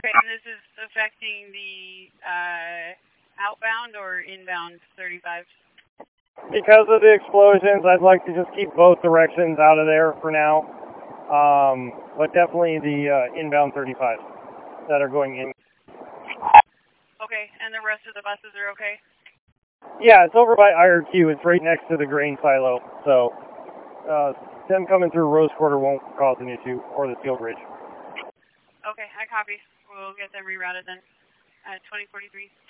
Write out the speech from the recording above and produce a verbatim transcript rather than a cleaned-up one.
Okay, and this is affecting the uh, outbound or inbound thirty-five? Because of the explosions, I'd like to just keep both directions out of there for now. Um, but definitely the uh, inbound thirty-fives that are going in. Okay, and the rest of the buses are okay? Yeah, it's over by I R Q. It's right next to the grain silo. So uh, them coming through Rose Quarter won't cause an issue, or the Steel Bridge. Okay, I copy. We'll get them rerouted then at twenty forty-three.